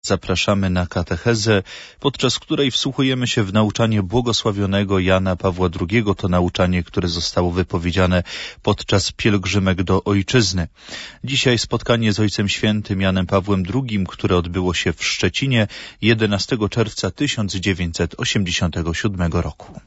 Zapraszamy na katechezę, podczas której wsłuchujemy się w nauczanie błogosławionego Jana Pawła II. To nauczanie, które zostało wypowiedziane podczas pielgrzymek do Ojczyzny. Dzisiaj spotkanie z Ojcem Świętym Janem Pawłem II, które odbyło się w Szczecinie 11 czerwca 1987 roku.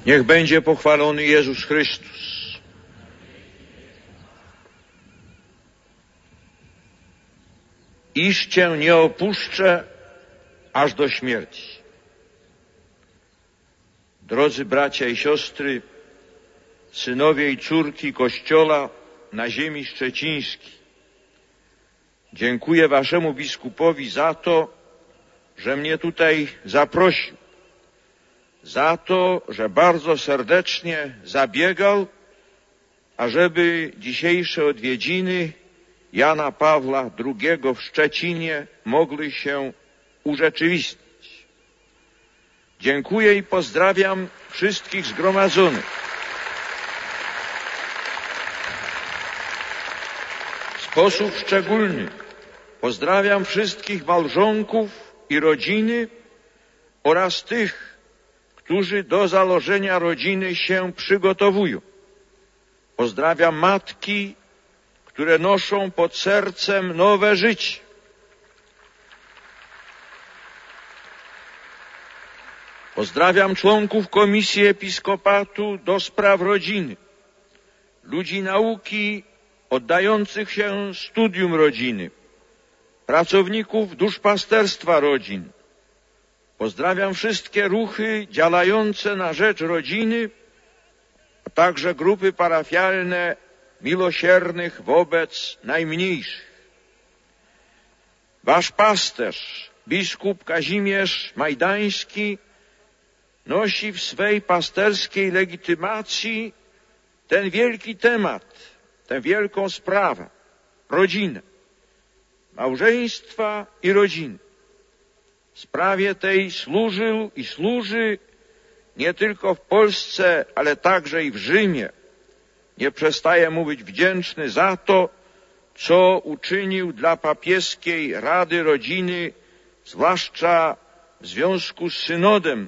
Niech będzie pochwalony Jezus Chrystus. Iż Cię nie opuszczę aż do śmierci. Drodzy bracia i siostry, synowie i córki Kościoła na ziemi szczecińskiej, dziękuję Waszemu biskupowi za to, że mnie tutaj zaprosił, za to, że bardzo serdecznie zabiegał, ażeby dzisiejsze odwiedziny Jana Pawła II w Szczecinie mogły się urzeczywistnić. Dziękuję i pozdrawiam wszystkich zgromadzonych. W sposób szczególny pozdrawiam wszystkich małżonków i rodziny oraz tych, którzy do założenia rodziny się przygotowują. Pozdrawiam matki, które noszą pod sercem nowe życie. Pozdrawiam członków Komisji Episkopatu do spraw rodziny, ludzi nauki oddających się studium rodziny, pracowników duszpasterstwa rodzin. Pozdrawiam wszystkie ruchy działające na rzecz rodziny, a także grupy parafialne miłosiernych wobec najmniejszych. Wasz pasterz, biskup Kazimierz Majdański, nosi w swej pasterskiej legitymacji ten wielki temat, tę wielką sprawę, rodzinę, małżeństwa i rodziny. Sprawie tej służył i służy nie tylko w Polsce, ale także i w Rzymie. Nie przestaję mu być wdzięczny za to, co uczynił dla papieskiej Rady Rodziny, zwłaszcza w związku z synodem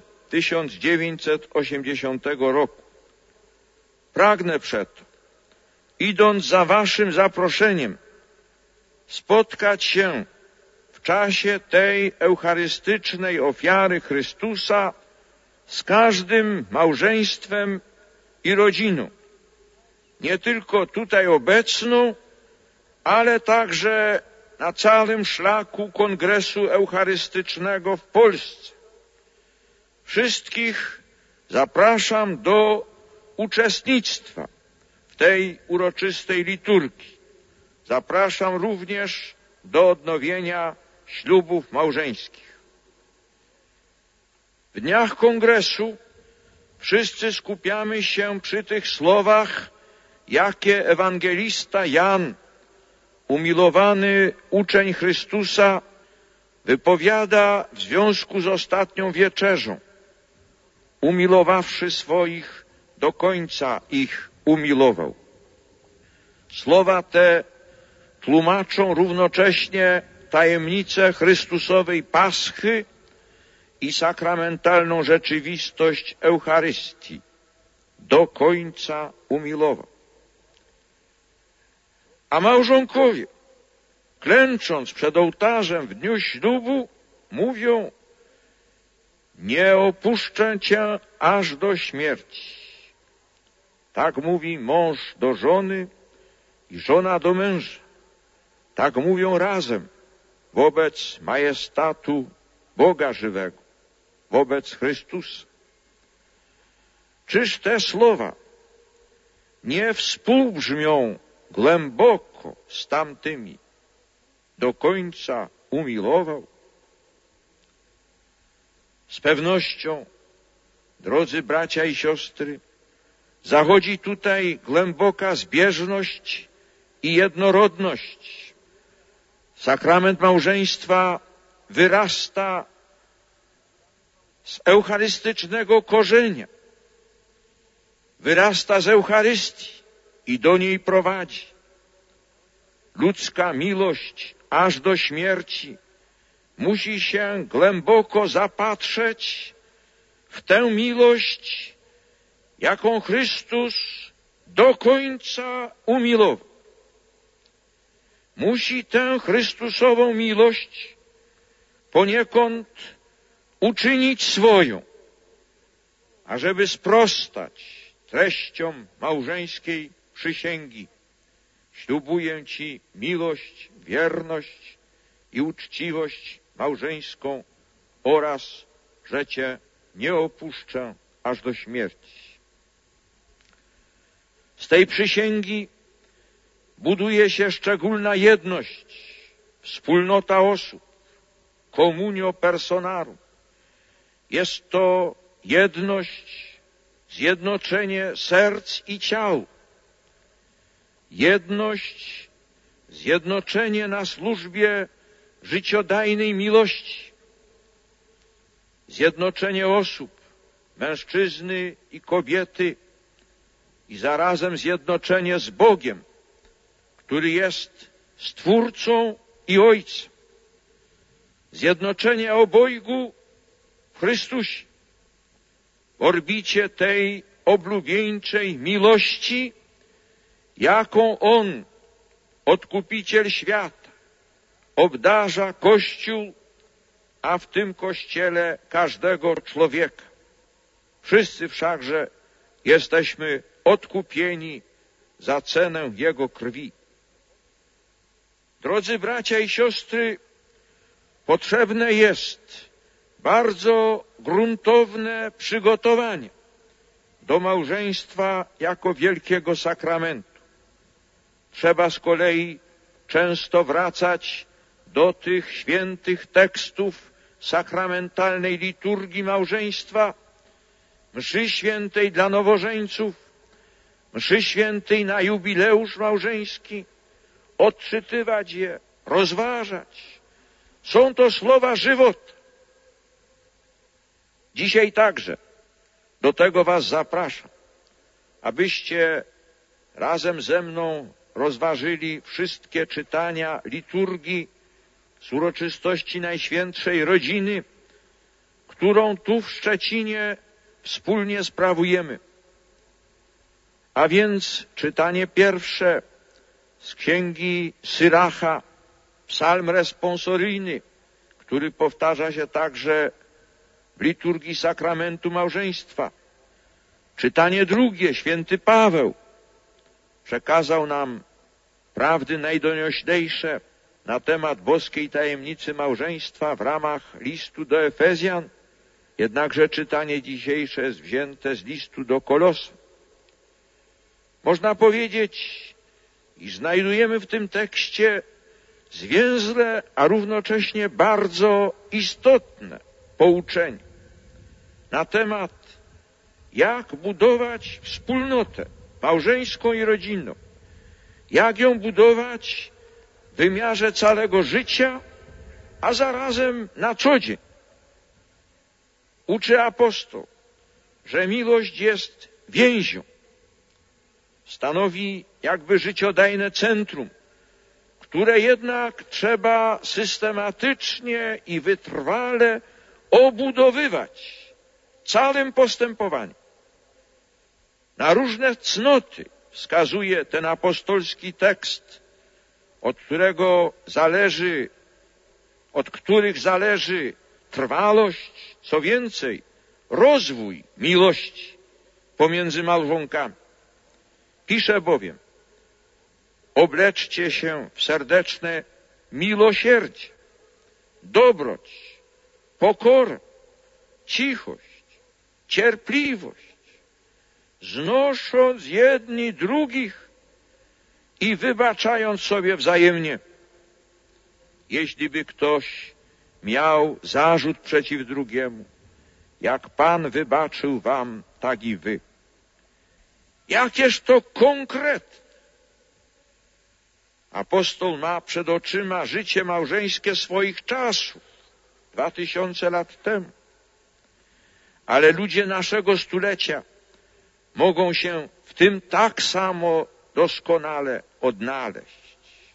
1980 roku. Pragnę przeto, idąc za waszym zaproszeniem, spotkać się w czasie tej eucharystycznej ofiary Chrystusa z każdym małżeństwem i rodziną, nie tylko tutaj obecną, ale także na całym szlaku Kongresu Eucharystycznego w Polsce. Wszystkich zapraszam do uczestnictwa w tej uroczystej liturgii. Zapraszam również do odnowienia ślubów małżeńskich. W dniach kongresu wszyscy skupiamy się przy tych słowach, jakie ewangelista Jan, umiłowany uczeń Chrystusa, wypowiada w związku z ostatnią wieczerzą. Umiłowawszy swoich, do końca ich umilował. Słowa te tłumaczą równocześnie tajemnicę Chrystusowej Paschy i sakramentalną rzeczywistość Eucharystii. Do końca umilował. A małżonkowie, klęcząc przed ołtarzem w dniu ślubu, mówią: nie opuszczę Cię aż do śmierci. Tak mówi mąż do żony i żona do męża. Tak mówią razem wobec majestatu Boga żywego, wobec Chrystusa. Czyż te słowa nie współbrzmią głęboko z tamtymi? Do końca umilował. Z pewnością, drodzy bracia i siostry, zachodzi tutaj głęboka zbieżność i jednorodność. Sakrament małżeństwa wyrasta z eucharystycznego korzenia, wyrasta z Eucharystii i do niej prowadzi. Ludzka miłość aż do śmierci musi się głęboko zapatrzeć w tę miłość, jaką Chrystus do końca umilował. Musi tę Chrystusową miłość poniekąd uczynić swoją, ażeby sprostać treściom małżeńskiej przysięgi. Ślubuję Ci miłość, wierność i uczciwość małżeńską oraz, że Cię nie opuszczę aż do śmierci. Z tej przysięgi buduje się szczególna jedność, wspólnota osób, communio personarum. Jest to jedność, zjednoczenie serc i ciał. Jedność, zjednoczenie na służbie życiodajnej miłości. Zjednoczenie osób, mężczyzny i kobiety i zarazem zjednoczenie z Bogiem, który jest Stwórcą i Ojcem. Zjednoczenie obojgu w Chrystusie, w orbicie tej oblubieńczej miłości, jaką On, Odkupiciel świata, obdarza Kościół, a w tym Kościele każdego człowieka. Wszyscy wszakże jesteśmy odkupieni za cenę Jego krwi. Drodzy bracia i siostry, potrzebne jest bardzo gruntowne przygotowanie do małżeństwa jako wielkiego sakramentu. Trzeba z kolei często wracać do tych świętych tekstów sakramentalnej liturgii małżeństwa, mszy świętej dla nowożeńców, mszy świętej na jubileusz małżeński, odczytywać je, rozważać. Są to słowa żywota. Dzisiaj także do tego Was zapraszam, abyście razem ze mną rozważyli wszystkie czytania liturgii z uroczystości Najświętszej Rodziny, którą tu w Szczecinie wspólnie sprawujemy. A więc czytanie pierwsze z księgi Syracha, psalm responsoryjny, który powtarza się także w liturgii sakramentu małżeństwa. Czytanie drugie, święty Paweł przekazał nam prawdy najdonioślejsze na temat boskiej tajemnicy małżeństwa w ramach listu do Efezjan, jednakże czytanie dzisiejsze jest wzięte z listu do Kolosów. Można powiedzieć, iż znajdujemy w tym tekście zwięzłe, a równocześnie bardzo istotne pouczenie na temat, jak budować wspólnotę małżeńską i rodzinną, jak ją budować w wymiarze całego życia, a zarazem na co dzień. Uczy apostoł, że miłość jest więzią, stanowi jakby życiodajne centrum, które jednak trzeba systematycznie i wytrwale obudowywać całym postępowaniem. Na różne cnoty wskazuje ten apostolski tekst, od których zależy trwałość, co więcej, rozwój miłości pomiędzy małżonkami. Pisze bowiem: obleczcie się w serdeczne miłosierdzie, dobroć, pokorę, cichość, cierpliwość, znosząc jedni drugich i wybaczając sobie wzajemnie. Jeśli by ktoś miał zarzut przeciw drugiemu, jak Pan wybaczył wam, tak i wy. Jakież to konkretne. Apostoł ma przed oczyma życie małżeńskie swoich czasów, 2000 lat temu. Ale ludzie naszego stulecia mogą się w tym tak samo doskonale odnaleźć.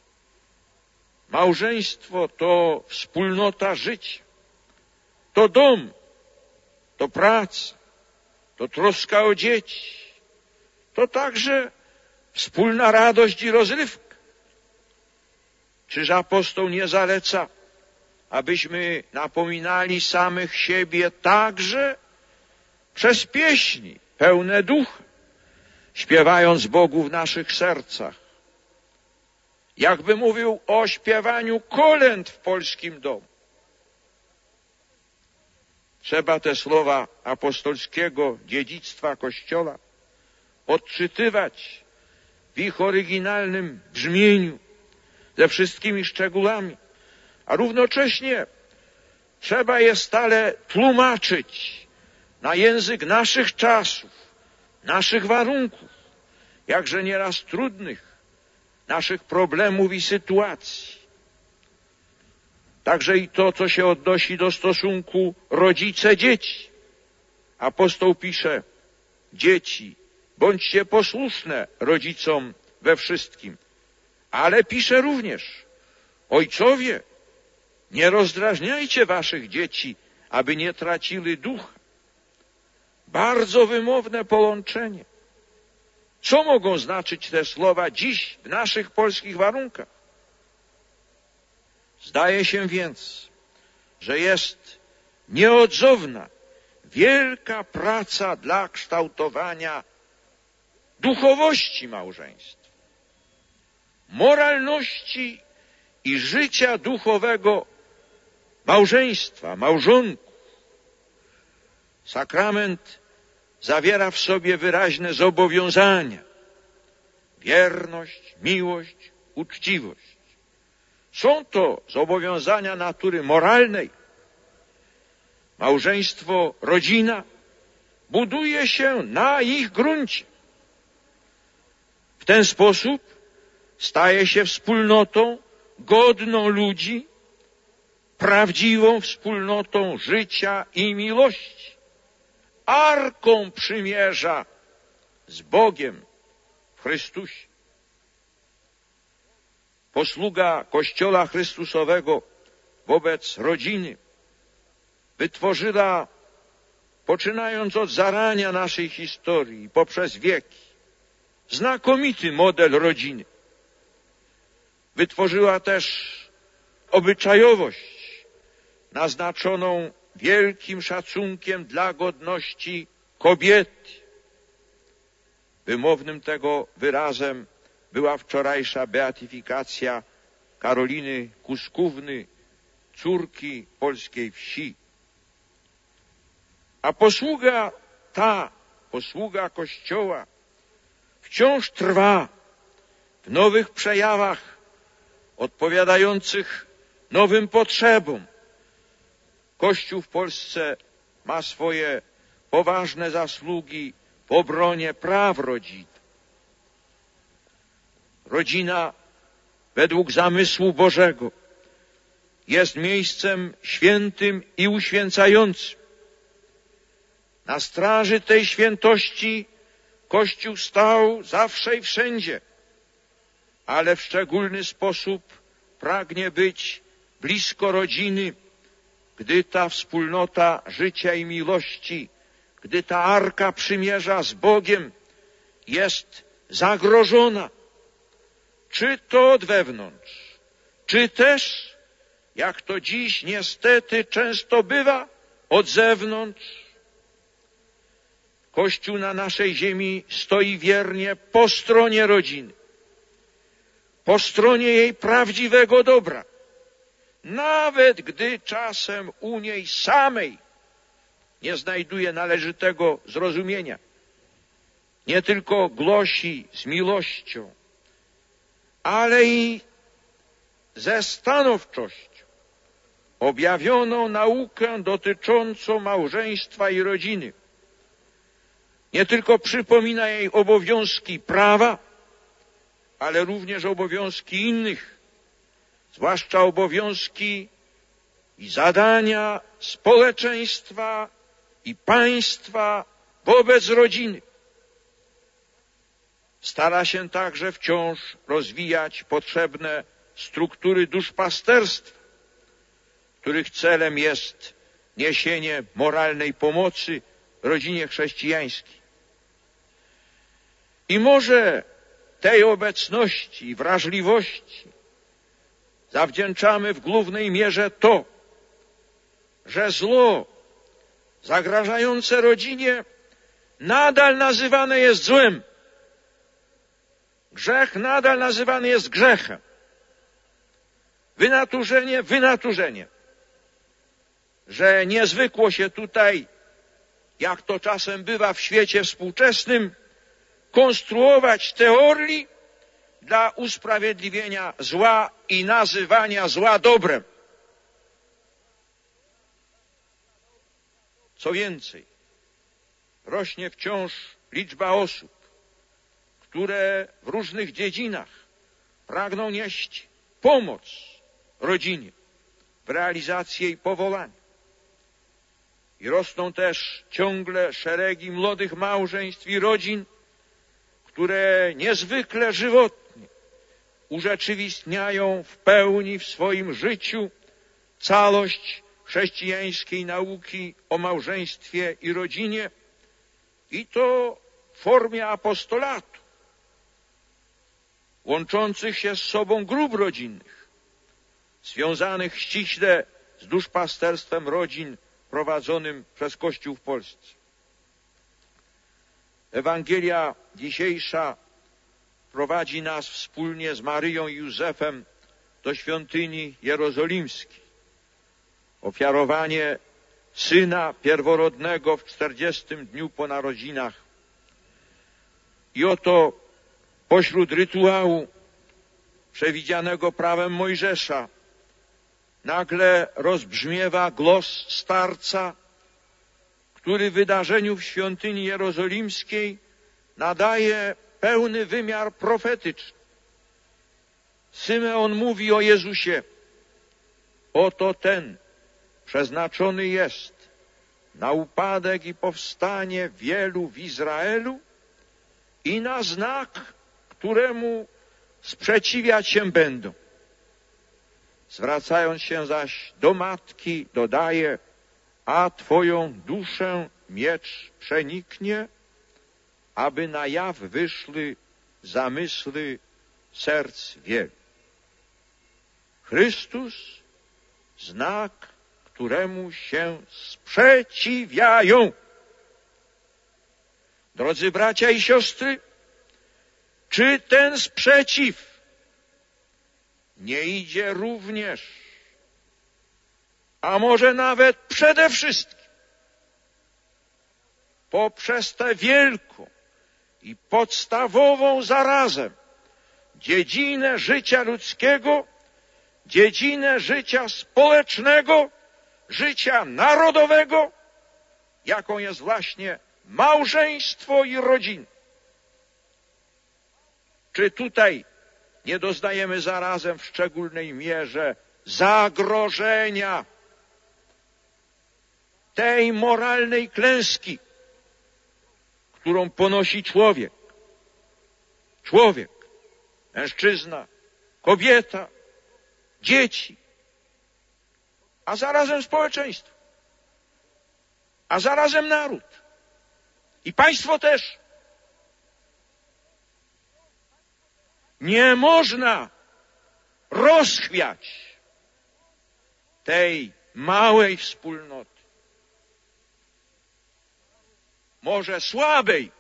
Małżeństwo to wspólnota życia, to dom, to praca, to troska o dzieci, to także wspólna radość i rozrywka. Czyż apostoł nie zaleca, abyśmy napominali samych siebie także przez pieśni pełne ducha, śpiewając Bogu w naszych sercach. Jakby mówił o śpiewaniu kolęd w polskim domu. Trzeba te słowa apostolskiego dziedzictwa Kościoła odczytywać w ich oryginalnym brzmieniu, ze wszystkimi szczegółami, a równocześnie trzeba je stale tłumaczyć na język naszych czasów, naszych warunków, jakże nieraz trudnych, naszych problemów i sytuacji. Także i to, co się odnosi do stosunku rodzice-dzieci. Apostoł pisze: dzieci, bądźcie posłuszne rodzicom we wszystkim. Ale pisze również: ojcowie, nie rozdrażniajcie waszych dzieci, aby nie traciły ducha. Bardzo wymowne połączenie. Co mogą znaczyć te słowa dziś w naszych polskich warunkach? Zdaje się więc, że jest nieodzowna, wielka praca dla kształtowania duchowości małżeństwa, moralności i życia duchowego małżeństwa, małżonków. Sakrament zawiera w sobie wyraźne zobowiązania: wierność, miłość, uczciwość. Są to zobowiązania natury moralnej. Małżeństwo, rodzina buduje się na ich gruncie. W ten sposób staje się wspólnotą godną ludzi, prawdziwą wspólnotą życia i miłości, arką przymierza z Bogiem w Chrystusie. Posługa Kościoła Chrystusowego wobec rodziny wytworzyła, poczynając od zarania naszej historii poprzez wieki, znakomity model rodziny. Wytworzyła też obyczajowość naznaczoną wielkim szacunkiem dla godności kobiety. Wymownym tego wyrazem była wczorajsza beatyfikacja Karoliny Kuskówny, córki polskiej wsi. A posługa Kościoła wciąż trwa w nowych przejawach odpowiadających nowym potrzebom. Kościół w Polsce ma swoje poważne zasługi w obronie praw rodziny. Rodzina według zamysłu Bożego jest miejscem świętym i uświęcającym. Na straży tej świętości Kościół stał zawsze i wszędzie, ale w szczególny sposób pragnie być blisko rodziny, gdy ta wspólnota życia i miłości, gdy ta arka przymierza z Bogiem jest zagrożona. Czy to od wewnątrz, czy też, jak to dziś niestety często bywa, od zewnątrz. Kościół na naszej ziemi stoi wiernie po stronie rodziny, po stronie jej prawdziwego dobra, nawet gdy czasem u niej samej nie znajduje należytego zrozumienia. Nie tylko głosi z miłością, ale i ze stanowczością objawioną naukę dotyczącą małżeństwa i rodziny. Nie tylko przypomina jej obowiązki prawa, ale również obowiązki innych, zwłaszcza obowiązki i zadania społeczeństwa i państwa wobec rodziny. Stara się także wciąż rozwijać potrzebne struktury duszpasterstwa, których celem jest niesienie moralnej pomocy rodzinie chrześcijańskiej. I może tej obecności i wrażliwości zawdzięczamy w głównej mierze to, że zło zagrażające rodzinie nadal nazywane jest złem. Grzech nadal nazywany jest grzechem. Wynaturzenie. Że nie zwykło się tutaj, jak to czasem bywa w świecie współczesnym, konstruować teorii dla usprawiedliwienia zła i nazywania zła dobrem. Co więcej, rośnie wciąż liczba osób, które w różnych dziedzinach pragną nieść pomoc rodzinie w realizacji jej powołania. I rosną też ciągle szeregi młodych małżeństw i rodzin, które niezwykle żywotnie urzeczywistniają w pełni w swoim życiu całość chrześcijańskiej nauki o małżeństwie i rodzinie, i to w formie apostolatu, łączących się z sobą grup rodzinnych, związanych ściśle z duszpasterstwem rodzin prowadzonym przez Kościół w Polsce. Ewangelia dzisiejsza prowadzi nas wspólnie z Maryją i Józefem do świątyni jerozolimskiej. Ofiarowanie syna pierworodnego w 40. dniu po narodzinach. I oto pośród rytuału przewidzianego prawem Mojżesza nagle rozbrzmiewa głos starca, który wydarzeniu w świątyni jerozolimskiej nadaje pełny wymiar profetyczny. Symeon mówi o Jezusie: oto ten przeznaczony jest na upadek i powstanie wielu w Izraelu i na znak, któremu sprzeciwiać się będą. Zwracając się zaś do matki, dodaje: a twoją duszę miecz przeniknie, aby na jaw wyszły zamysły serc wielu. Chrystus, znak, któremu się sprzeciwiają. Drodzy bracia i siostry, czy ten sprzeciw nie idzie również, a może nawet przede wszystkim, poprzez tę wielką i podstawową zarazem dziedzinę życia ludzkiego, dziedzinę życia społecznego, życia narodowego, jaką jest właśnie małżeństwo i rodzina? Czy tutaj nie doznajemy zarazem w szczególnej mierze zagrożenia tej moralnej klęski, którą ponosi człowiek? Człowiek, mężczyzna, kobieta, dzieci, a zarazem społeczeństwo, a zarazem naród i państwo też. Nie można rozchwiać tej małej wspólnoty, może słabej,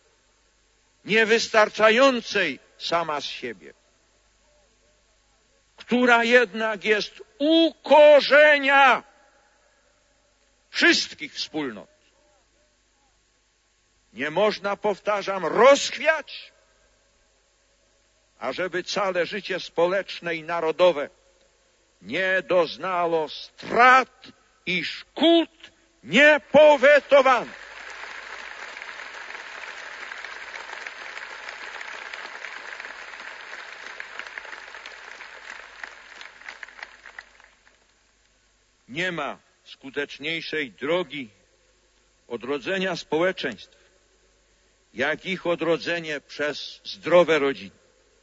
niewystarczającej sama z siebie, która jednak jest u korzenia wszystkich wspólnot. Nie można, powtarzam, rozchwiać, ażeby całe życie społeczne i narodowe nie doznało strat i szkód niepowetowanych. Nie ma skuteczniejszej drogi odrodzenia społeczeństw, jak ich odrodzenie przez zdrowe rodziny.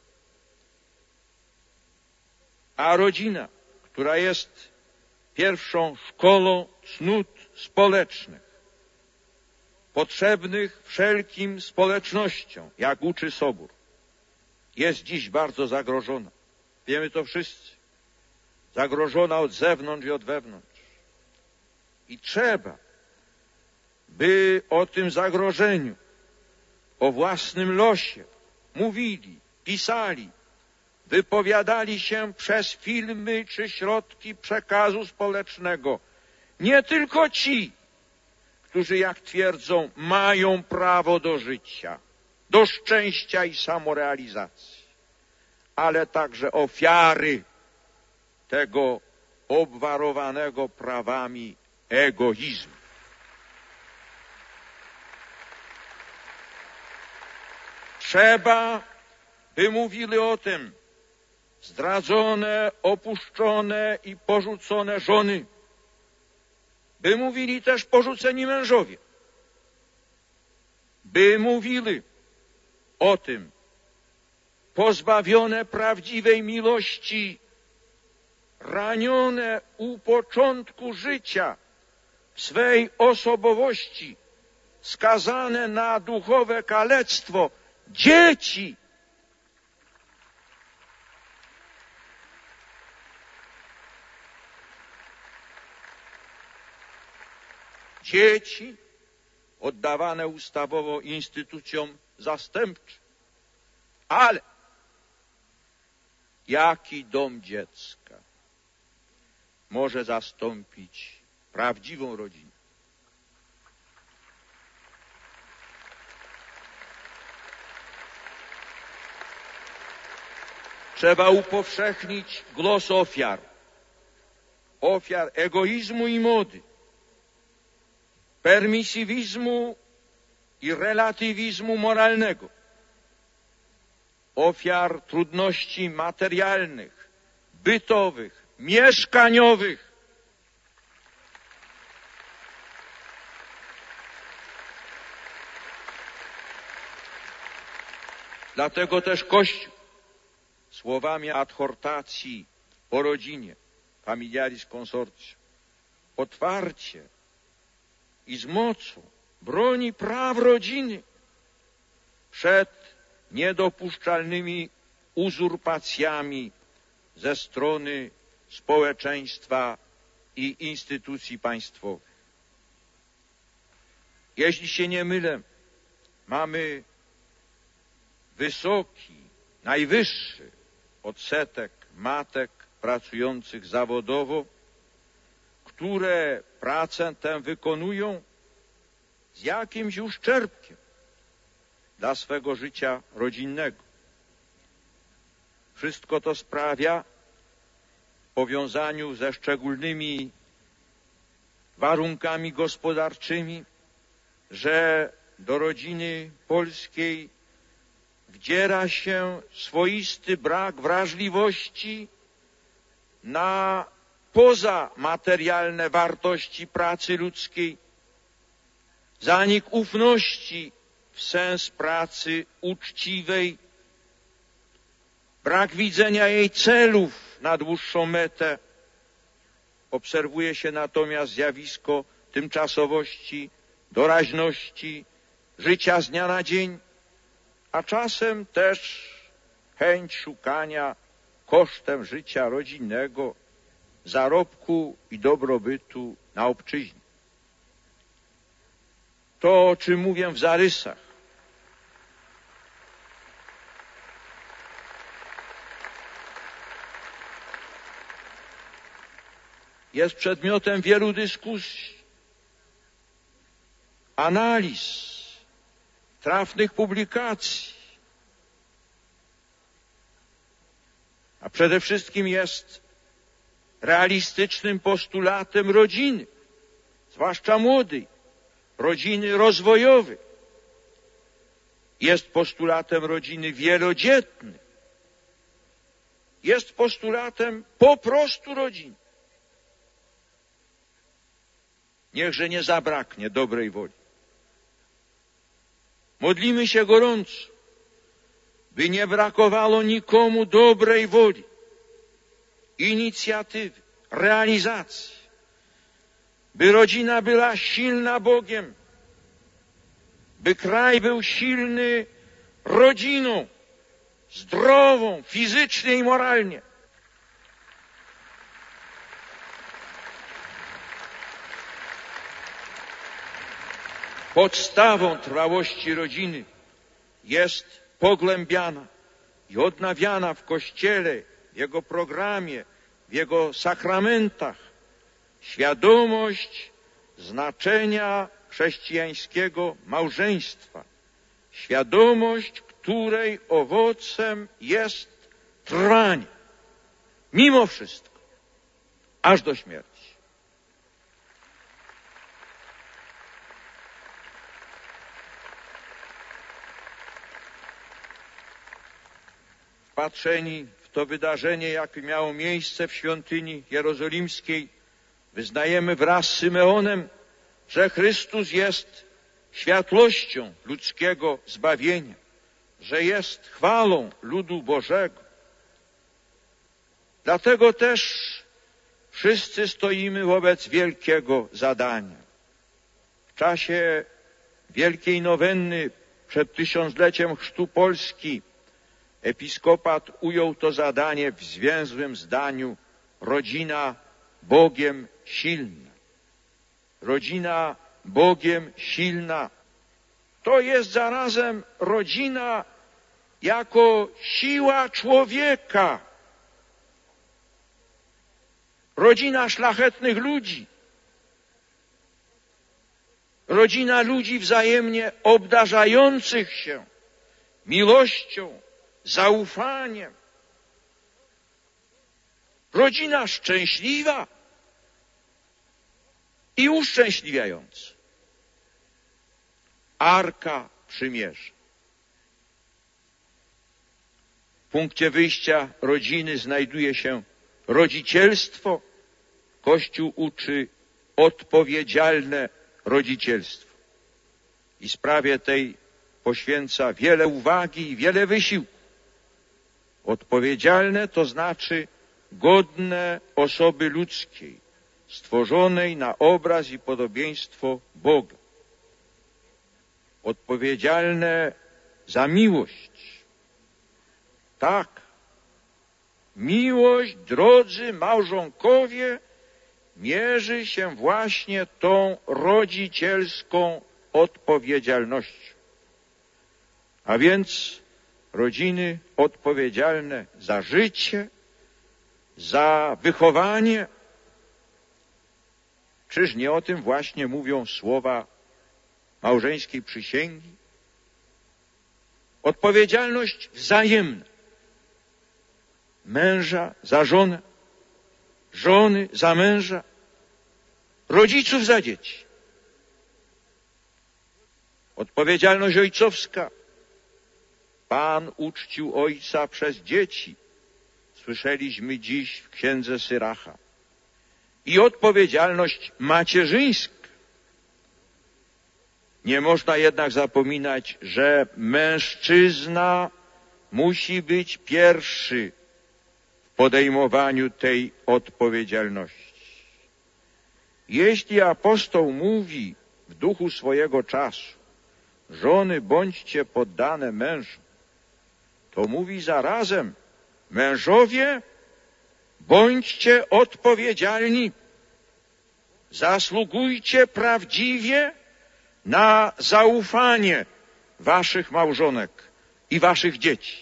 A rodzina, która jest pierwszą szkołą cnót społecznych, potrzebnych wszelkim społecznościom, jak uczy Sobór, jest dziś bardzo zagrożona. Wiemy to wszyscy. Zagrożona od zewnątrz i od wewnątrz. I trzeba by o tym zagrożeniu, o własnym losie mówili, pisali, wypowiadali się przez filmy czy środki przekazu społecznego. Nie tylko ci, którzy, jak twierdzą, mają prawo do życia, do szczęścia i samorealizacji, ale także ofiary tego obwarowanego prawami egoizmu. Trzeba, by mówili o tym zdradzone, opuszczone i porzucone żony, by mówili też porzuceni mężowie, by mówili o tym pozbawione prawdziwej miłości, ranione u początku życia w swej osobowości, skazane na duchowe kalectwo dzieci. Dzieci oddawane ustawowo instytucjom zastępczym. Ale jaki dom dziecka może zastąpić prawdziwą rodzinę? Trzeba upowszechnić głos ofiar egoizmu i mody, permisywizmu i relatywizmu moralnego, ofiar trudności materialnych, bytowych, mieszkaniowych. Dlatego też Kościół słowami adhortacji o rodzinie, Familiaris Consortium, otwarcie i z mocą broni praw rodziny przed niedopuszczalnymi uzurpacjami ze strony społeczeństwa i instytucji państwowych. Jeśli się nie mylę, mamy wysoki, najwyższy odsetek matek pracujących zawodowo, które pracę tę wykonują z jakimś uszczerbkiem dla swego życia rodzinnego. Wszystko to sprawia w powiązaniu ze szczególnymi warunkami gospodarczymi, że do rodziny polskiej wdziera się swoisty brak wrażliwości na pozamaterialne wartości pracy ludzkiej, zanik ufności w sens pracy uczciwej, brak widzenia jej celów na dłuższą metę. Obserwuje się natomiast zjawisko tymczasowości, doraźności, życia z dnia na dzień, a czasem też chęć szukania kosztem życia rodzinnego zarobku i dobrobytu na obczyźnie. To, o czym mówię w zarysach, jest przedmiotem wielu dyskusji, analiz, trafnych publikacji, a przede wszystkim jest realistycznym postulatem rodziny, zwłaszcza młodej, rodziny rozwojowej. Jest postulatem rodziny wielodzietnej. Jest postulatem po prostu rodziny. Niechże nie zabraknie dobrej woli. Modlimy się gorąco, by nie brakowało nikomu dobrej woli, inicjatywy, realizacji, by rodzina była silna Bogiem, by kraj był silny rodziną, zdrową fizycznie i moralnie. podstawą trwałości rodziny jest pogłębiana i odnawiana w Kościele, w jego programie, w jego sakramentach świadomość znaczenia chrześcijańskiego małżeństwa. Świadomość, której owocem jest trwanie, mimo wszystko, aż do śmierci. Wpatrzeni w to wydarzenie, jakie miało miejsce w świątyni jerozolimskiej, wyznajemy wraz z Symeonem, że Chrystus jest światłością ludzkiego zbawienia, że jest chwałą ludu Bożego. Dlatego też wszyscy stoimy wobec wielkiego zadania. W czasie wielkiej nowenny przed tysiącleciem chrztu Polski episkopat ujął to zadanie w zwięzłym zdaniu: rodzina Bogiem silna. Rodzina Bogiem silna to jest zarazem rodzina jako siła człowieka. Rodzina szlachetnych ludzi. Rodzina ludzi wzajemnie obdarzających się miłością, zaufaniem. Rodzina szczęśliwa i uszczęśliwiająca. Arka Przymierza. W punkcie wyjścia rodziny znajduje się rodzicielstwo. Kościół uczy odpowiedzialne rodzicielstwo. I sprawie tej poświęca wiele uwagi i wiele wysiłku. Odpowiedzialne to znaczy godne osoby ludzkiej, stworzonej na obraz i podobieństwo Boga. Odpowiedzialne za miłość. Tak, miłość, drodzy małżonkowie, mierzy się właśnie tą rodzicielską odpowiedzialnością. A więc rodziny odpowiedzialne za życie, za wychowanie. Czyż nie o tym właśnie mówią słowa małżeńskiej przysięgi? Odpowiedzialność wzajemna. Męża za żonę, żony za męża, rodziców za dzieci. Odpowiedzialność ojcowska. Pan uczcił ojca przez dzieci. Słyszeliśmy dziś w księdze Syracha. I odpowiedzialność macierzyńska. Nie można jednak zapominać, że mężczyzna musi być pierwszy w podejmowaniu tej odpowiedzialności. Jeśli apostoł mówi w duchu swojego czasu: żony, bądźcie poddane mężom, to mówi zarazem: mężowie, bądźcie odpowiedzialni, zasługujcie prawdziwie na zaufanie waszych małżonek i waszych dzieci.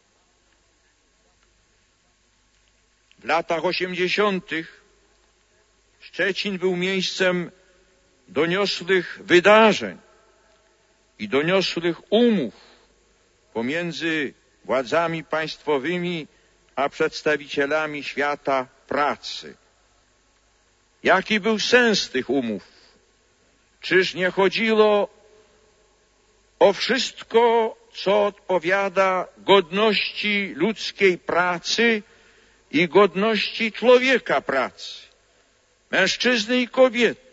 W latach 80. Szczecin był miejscem doniosłych wydarzeń i doniosłych umów pomiędzy władzami państwowymi a przedstawicielami świata pracy. Jaki był sens tych umów? Czyż nie chodziło o wszystko, co odpowiada godności ludzkiej pracy i godności człowieka pracy, mężczyzny i kobiety?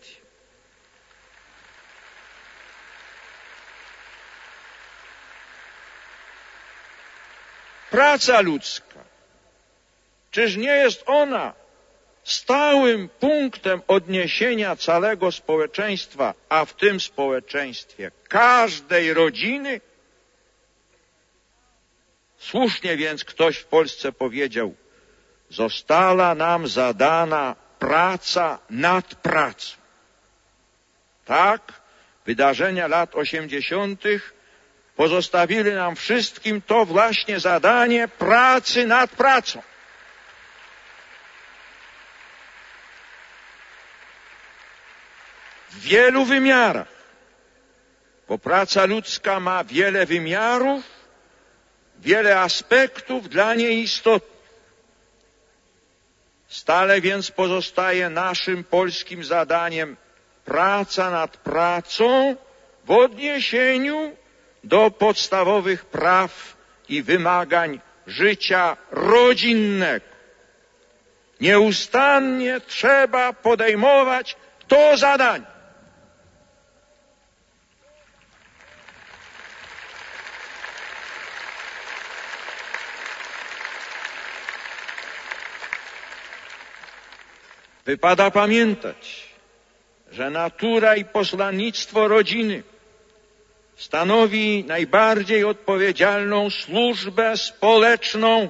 Praca ludzka, czyż nie jest ona stałym punktem odniesienia całego społeczeństwa, a w tym społeczeństwie każdej rodziny? Słusznie więc ktoś w Polsce powiedział: została nam zadana praca nad pracą. Tak, wydarzenia lat 80. pozostawili nam wszystkim to właśnie zadanie pracy nad pracą. W wielu wymiarach, bo praca ludzka ma wiele wymiarów, wiele aspektów dla niej istotnych. Stale więc pozostaje naszym polskim zadaniem praca nad pracą w odniesieniu do podstawowych praw i wymagań życia rodzinnego. Nieustannie trzeba podejmować to zadanie. Wypada pamiętać, że natura i posłannictwo rodziny stanowi najbardziej odpowiedzialną służbę społeczną,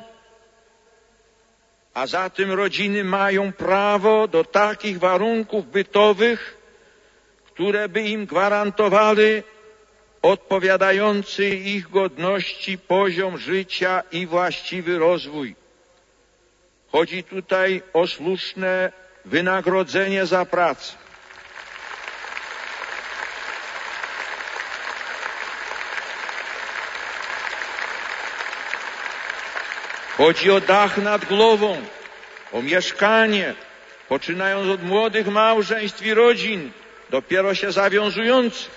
a zatem rodziny mają prawo do takich warunków bytowych, które by im gwarantowały odpowiadający ich godności poziom życia i właściwy rozwój. Chodzi tutaj o słuszne wynagrodzenie za pracę. Chodzi o dach nad głową, o mieszkanie, poczynając od młodych małżeństw i rodzin, dopiero się zawiązujących.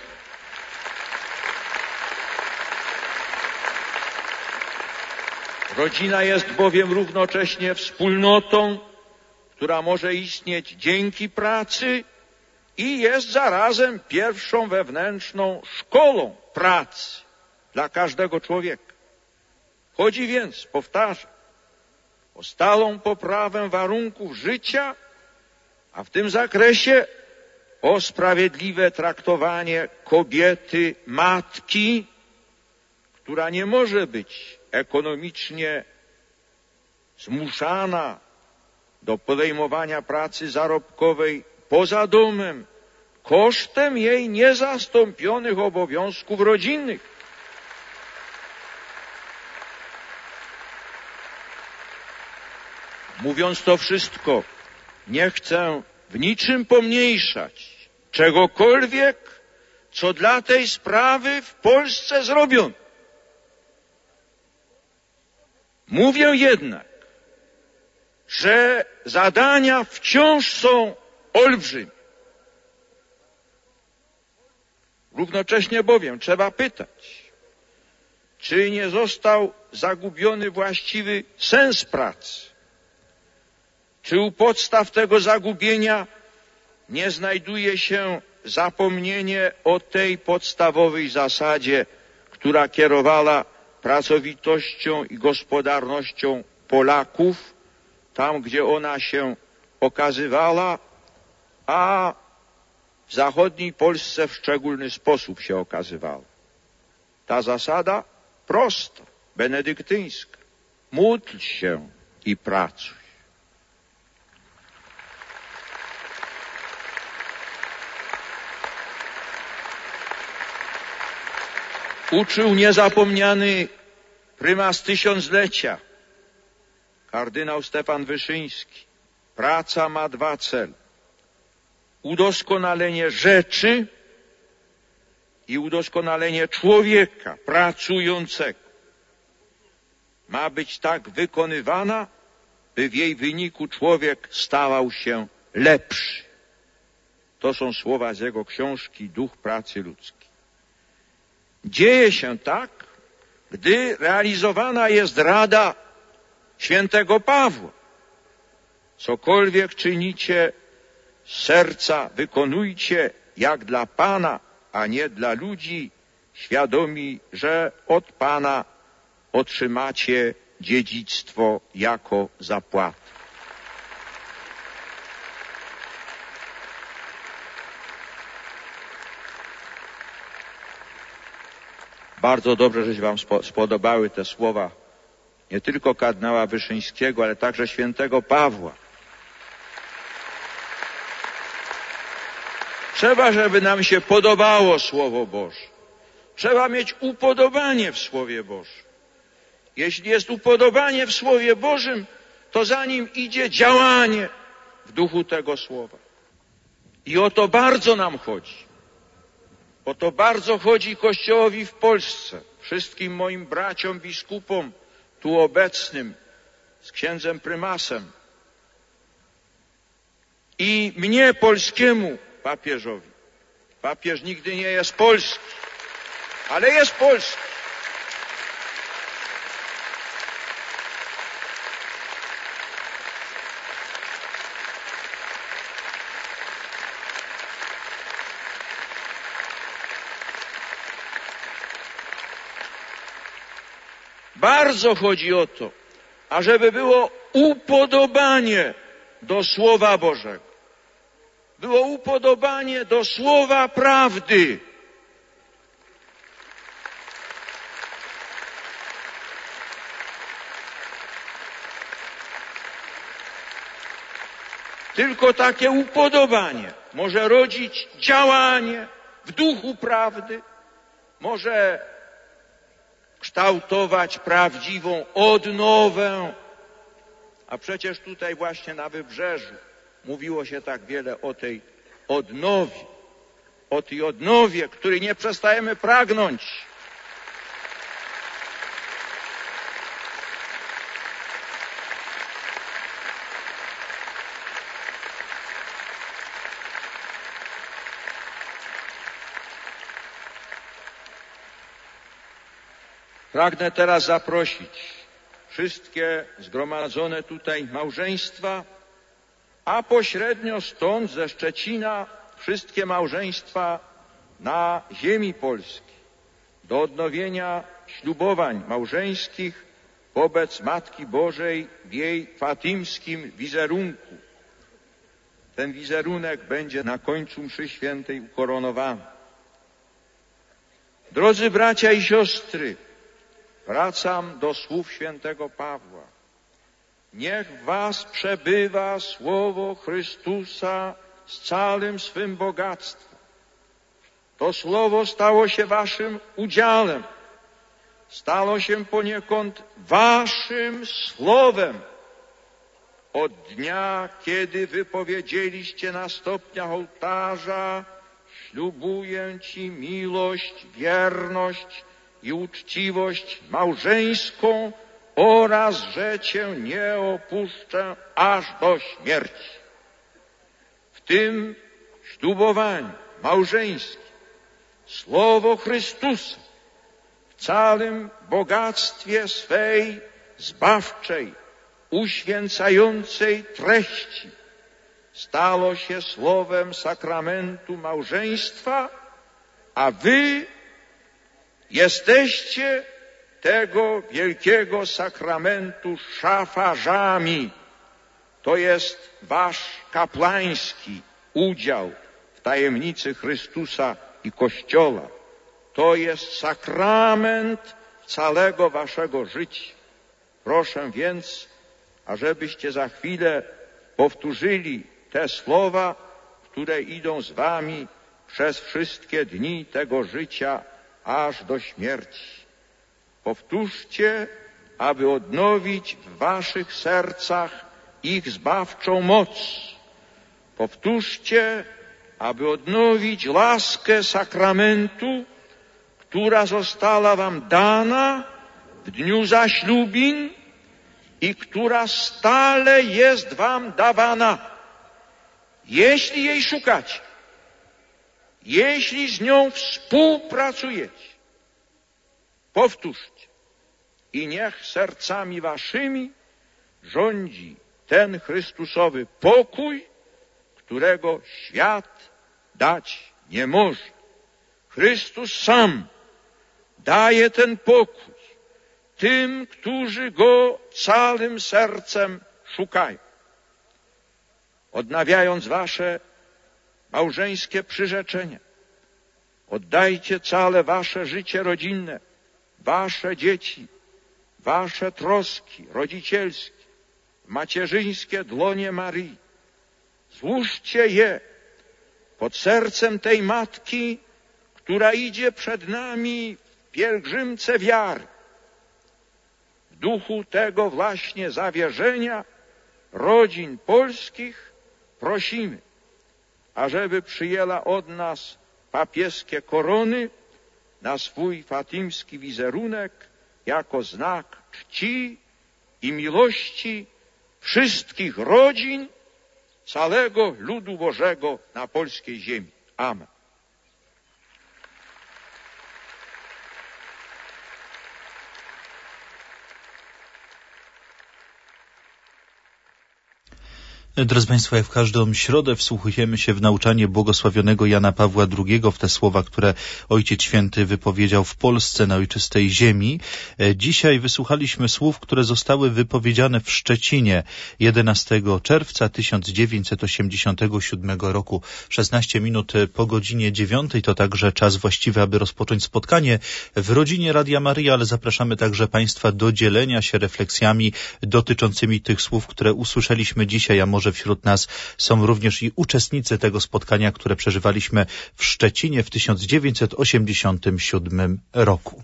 Rodzina jest bowiem równocześnie wspólnotą, która może istnieć dzięki pracy i jest zarazem pierwszą wewnętrzną szkołą pracy dla każdego człowieka. Chodzi więc, powtarzam, o stałą poprawę warunków życia, a w tym zakresie o sprawiedliwe traktowanie kobiety, matki, która nie może być ekonomicznie zmuszana do podejmowania pracy zarobkowej poza domem, kosztem jej niezastąpionych obowiązków rodzinnych. Mówiąc to wszystko, nie chcę w niczym pomniejszać czegokolwiek, co dla tej sprawy w Polsce zrobiono. Mówię jednak, że zadania wciąż są olbrzymie. Równocześnie bowiem trzeba pytać, czy nie został zagubiony właściwy sens pracy? Czy u podstaw tego zagubienia nie znajduje się zapomnienie o tej podstawowej zasadzie, która kierowała pracowitością i gospodarnością Polaków, tam gdzie ona się okazywała, a w zachodniej Polsce w szczególny sposób się okazywała. Ta zasada prosta, benedyktyńska. Módl się i pracuj. Uczył niezapomniany prymas tysiąclecia, kardynał Stefan Wyszyński. Praca ma dwa cele. Udoskonalenie rzeczy i udoskonalenie człowieka pracującego. Ma być tak wykonywana, by w jej wyniku człowiek stawał się lepszy. To są słowa z jego książki Duch pracy ludzkiej. Dzieje się tak, gdy realizowana jest rada świętego Pawła. Cokolwiek czynicie, z serca wykonujcie jak dla Pana, a nie dla ludzi, świadomi, że od Pana otrzymacie dziedzictwo jako zapłatę. Bardzo dobrze, że się wam spodobały te słowa nie tylko kardynała Wyszyńskiego, ale także świętego Pawła. Trzeba, żeby nam się podobało Słowo Boże. Trzeba mieć upodobanie w Słowie Bożym. Jeśli jest upodobanie w Słowie Bożym, to za nim idzie działanie w duchu tego Słowa. I o to bardzo nam chodzi. O to bardzo chodzi Kościołowi w Polsce, wszystkim moim braciom biskupom tu obecnym, z księdzem prymasem i mnie, polskiemu papieżowi. Papież nigdy nie jest polski, ale jest polski. Bardzo chodzi o to, ażeby było upodobanie do Słowa Bożego. Było upodobanie do Słowa prawdy. Tylko takie upodobanie może rodzić działanie w duchu prawdy, może kształtować prawdziwą odnowę. A przecież tutaj właśnie na Wybrzeżu mówiło się tak wiele o tej odnowie, której nie przestajemy pragnąć. Pragnę teraz zaprosić wszystkie zgromadzone tutaj małżeństwa, a pośrednio stąd ze Szczecina wszystkie małżeństwa na ziemi polskiej do odnowienia ślubowań małżeńskich wobec Matki Bożej w jej fatimskim wizerunku. Ten wizerunek będzie na końcu mszy świętej ukoronowany. Drodzy bracia i siostry, wracam do słów świętego Pawła. Niech w was przebywa słowo Chrystusa z całym swym bogactwem. To słowo stało się waszym udziałem. Stało się poniekąd waszym słowem. Od dnia, kiedy wypowiedzieliście na stopniach ołtarza: ślubuję ci miłość, wierność i uczciwość małżeńską oraz, że cię nie opuszczę aż do śmierci. W tym ślubowaniu małżeńskim słowo Chrystusa w całym bogactwie swej zbawczej, uświęcającej treści stało się słowem sakramentu małżeństwa, a wy jesteście tego wielkiego sakramentu szafarzami. To jest wasz kapłański udział w tajemnicy Chrystusa i Kościoła. To jest sakrament całego waszego życia. Proszę więc, ażebyście za chwilę powtórzyli te słowa, które idą z wami przez wszystkie dni tego życia aż do śmierci. Powtórzcie, aby odnowić w waszych sercach ich zbawczą moc. Powtórzcie, aby odnowić laskę sakramentu, która została wam dana w dniu zaślubin i która stale jest wam dawana. Jeśli jej szukacie, jeśli z nią współpracujecie, powtórzcie i niech sercami waszymi rządzi ten Chrystusowy pokój, którego świat dać nie może. Chrystus sam daje ten pokój tym, którzy Go całym sercem szukają. Odnawiając wasze małżeńskie przyrzeczenia, oddajcie całe wasze życie rodzinne, wasze dzieci, wasze troski rodzicielskie, macierzyńskie dłonie Maryi. Złóżcie je pod sercem tej matki, która idzie przed nami w pielgrzymce wiary. W duchu tego właśnie zawierzenia rodzin polskich prosimy, ażeby przyjęła od nas papieskie korony na swój fatimski wizerunek jako znak czci i miłości wszystkich rodzin całego ludu Bożego na polskiej ziemi. Amen. Drodzy Państwo, jak w każdą środę wsłuchujemy się w nauczanie błogosławionego Jana Pawła II, w te słowa, które Ojciec Święty wypowiedział w Polsce na ojczystej ziemi. Dzisiaj wysłuchaliśmy słów, które zostały wypowiedziane w Szczecinie 11 czerwca 1987 roku. 16 minut po godzinie 9 to także czas właściwy, aby rozpocząć spotkanie w rodzinie Radia Maryja, ale zapraszamy także Państwa do dzielenia się refleksjami dotyczącymi tych słów, które usłyszeliśmy dzisiaj, a może wśród nas są również i uczestnicy tego spotkania, które przeżywaliśmy w Szczecinie w 1987 roku.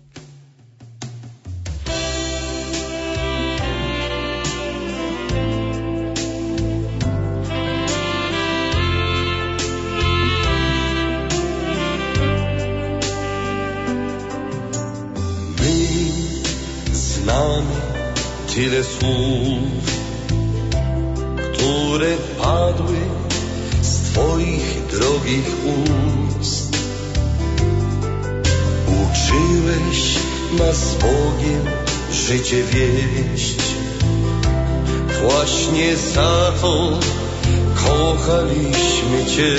My znamy tyle słów, które padły z Twoich drogich ust. Uczyłeś nas Bogiem życie wieść. Właśnie za to kochaliśmy Cię.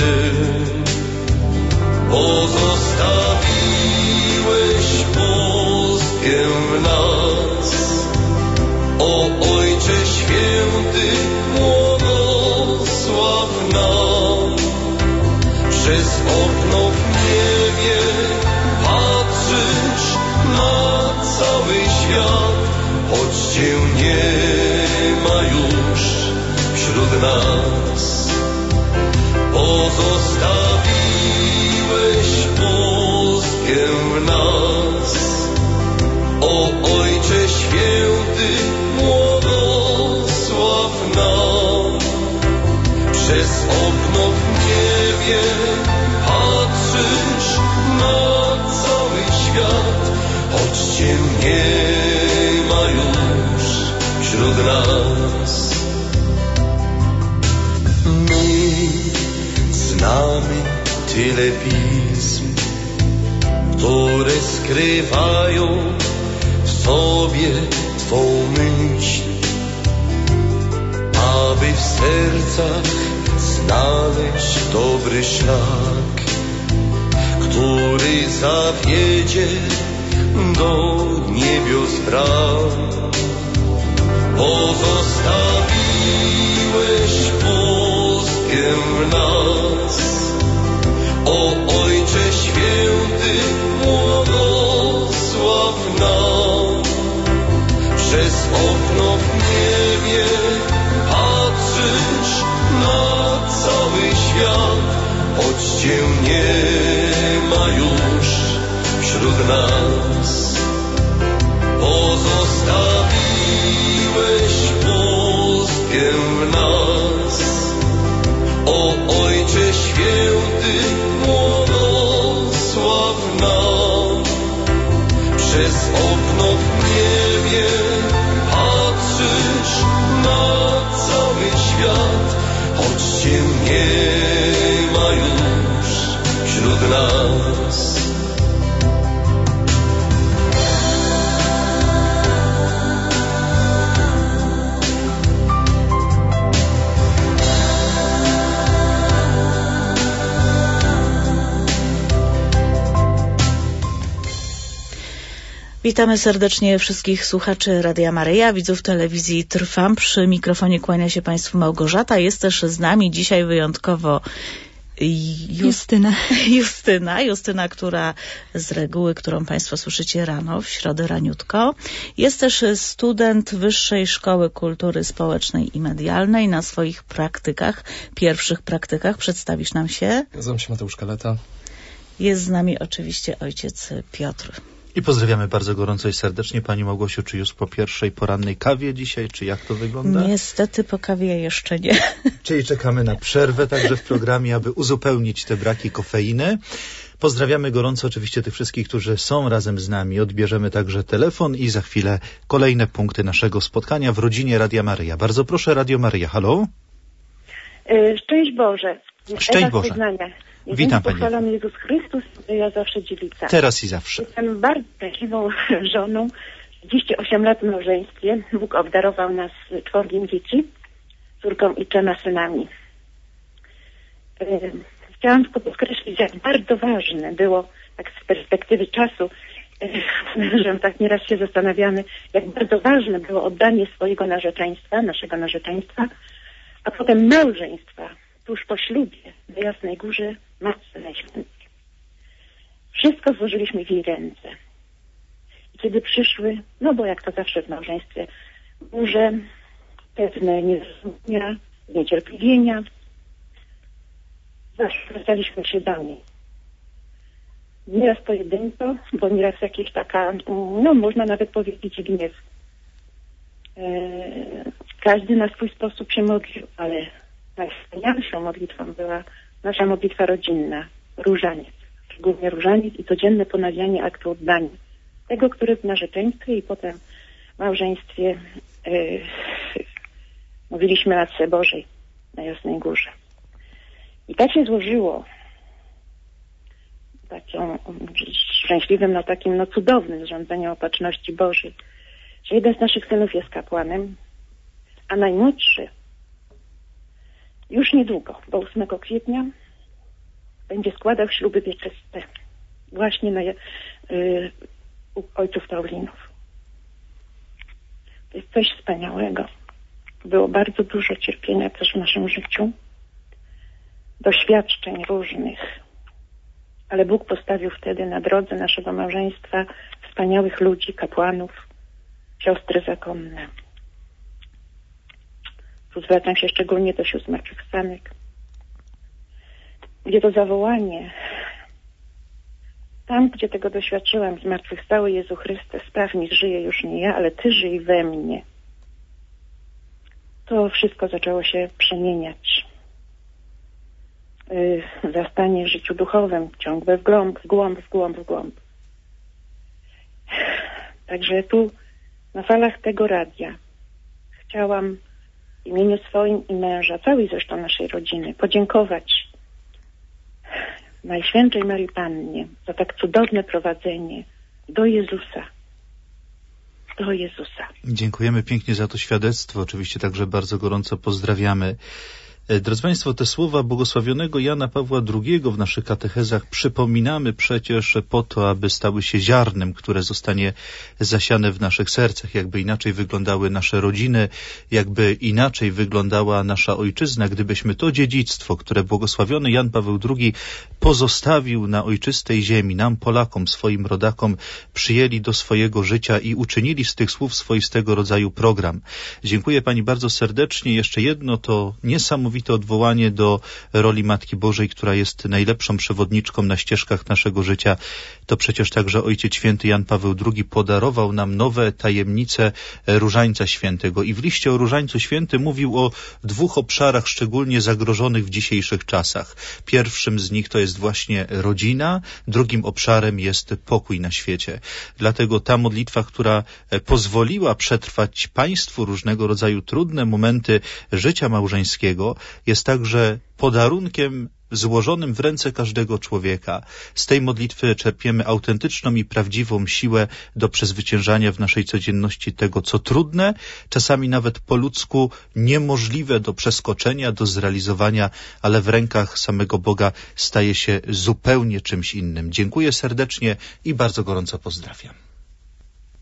Pozostawiłeś pustkę w nas. O Ojcze Święty, błogosław nam. Przez okno w niebie patrzysz na cały świat, choć Cię nie ma już wśród nas. Pozostawiłeś pustkę w nas. O Ojcze Święty, błogosław nam. Przez okno w niebie patrzysz na cały świat, choć Cię nie ma już wśród nas. My znamy tyle pism, które skrywają w sobie Twą myśl, aby w sercach znaleźć dobry szlak, który zawiedzie do niebios bram. Pozostawiłeś pustkę w nas. O Ojcze Święty, błogosław nam. Przez okno w niebie patrzysz na cały świat, choć Cię nie ma już wśród nas. Pozostawiłeś pustkę w nas. O Ojcze Święty, błogosław nam. Przez okno w niebie patrzysz na cały świat, choć Cię nie ma już wśród nas. Witamy serdecznie wszystkich słuchaczy Radia Maryja, widzów telewizji Trwam. Przy mikrofonie kłania się Państwu Małgorzata. Jest też z nami dzisiaj wyjątkowo Justyna, która z reguły, którą Państwo słyszycie rano, w środę raniutko. Jest też student Wyższej Szkoły Kultury Społecznej i Medialnej. Na swoich pierwszych praktykach przedstawisz nam się? Nazywam się Mateusz Kaleta. Jest z nami oczywiście ojciec Piotr. I pozdrawiamy bardzo gorąco i serdecznie. Pani Małgosiu, czy już po pierwszej porannej kawie dzisiaj, czy jak to wygląda? Niestety po kawie jeszcze nie. Czyli czekamy na przerwę także w programie, aby uzupełnić te braki kofeiny. Pozdrawiamy gorąco oczywiście tych wszystkich, którzy są razem z nami. Odbierzemy także telefon i za chwilę kolejne punkty naszego spotkania w rodzinie Radia Maryja. Bardzo proszę, Radio Maryja. Halo? Szczęść Boże. Szczęść Boże. Witam Pani. Pochwalony Jezus Chrystus, ja zawsze dziewica. Teraz i zawsze. Jestem bardzo szczęśliwą żoną. 38 lat w małżeństwie. Bóg obdarował nas 4 dzieci, córką i 3 synami. Chciałam tylko podkreślić, jak bardzo ważne było, tak z perspektywy czasu, że tak nieraz się zastanawiamy, jak bardzo ważne było oddanie swojego narzeczeństwa, naszego narzeczeństwa, a potem małżeństwa, tuż po ślubie, na Jasnej Górze, Matce Najświętszej. Wszystko złożyliśmy w jej ręce. I kiedy przyszły, no bo jak to zawsze w małżeństwie, burze, pewne niezrozumienia, niecierpliwienia, zawsze zwracaliśmy się do niej. Nieraz pojedynczo, bo nieraz jakaś taka, no można nawet powiedzieć gniew. Każdy na swój sposób się modlił, ale najwspanialszą modlitwą była nasza modlitwa rodzinna, różaniec. Szczególnie różaniec i codzienne ponawianie aktu oddania. Tego, który w narzeczeństwie i potem w małżeństwie mówiliśmy Matce Bożej na Jasnej Górze. I tak się złożyło, takim szczęśliwym, takim cudownym zrządzeniem opatrzności Bożej, że jeden z naszych synów jest kapłanem, a najmłodszy już niedługo, bo 8 kwietnia będzie składał śluby wieczyste właśnie u ojców Paulinów. To jest coś wspaniałego. Było bardzo dużo cierpienia też w naszym życiu, doświadczeń różnych, ale Bóg postawił wtedy na drodze naszego małżeństwa wspaniałych ludzi, kapłanów, siostry zakonne. Tu zwracam się szczególnie do sióstr zmartwychwstanek, gdzie to zawołanie, tam gdzie tego doświadczyłam, zmartwychwstały Jezu Chryste, spraw mi, żyję już nie ja, ale Ty żyj we mnie. To wszystko zaczęło się przemieniać. Zastanie w życiu duchowym, ciągle w głąb. Także tu na falach tego radia chciałam w imieniu swoim i męża, całej zresztą naszej rodziny, podziękować Najświętszej Marii Pannie za tak cudowne prowadzenie do Jezusa. Do Jezusa. Dziękujemy pięknie za to świadectwo. Oczywiście także bardzo gorąco pozdrawiamy. Drodzy Państwo, te słowa błogosławionego Jana Pawła II w naszych katechezach przypominamy przecież po to, aby stały się ziarnem, które zostanie zasiane w naszych sercach. Jakby inaczej wyglądały nasze rodziny, jakby inaczej wyglądała nasza ojczyzna, gdybyśmy to dziedzictwo, które błogosławiony Jan Paweł II pozostawił na ojczystej ziemi, nam Polakom, swoim rodakom, przyjęli do swojego życia i uczynili z tych słów swoistego rodzaju program. Dziękuję Pani bardzo serdecznie. Jeszcze jedno, to niesamowite odwołanie do roli Matki Bożej, która jest najlepszą przewodniczką na ścieżkach naszego życia. To przecież także Ojciec Święty Jan Paweł II podarował nam nowe tajemnice Różańca Świętego i w liście o Różańcu Świętym mówił o 2 obszarach szczególnie zagrożonych w dzisiejszych czasach. Pierwszym z nich to jest właśnie rodzina, drugim obszarem jest pokój na świecie. Dlatego ta modlitwa, która pozwoliła przetrwać państwu różnego rodzaju trudne momenty życia małżeńskiego, jest także podarunkiem złożonym w ręce każdego człowieka. Z tej modlitwy czerpiemy autentyczną i prawdziwą siłę do przezwyciężania w naszej codzienności tego, co trudne, czasami nawet po ludzku niemożliwe do przeskoczenia, do zrealizowania, ale w rękach samego Boga staje się zupełnie czymś innym. Dziękuję serdecznie i bardzo gorąco pozdrawiam.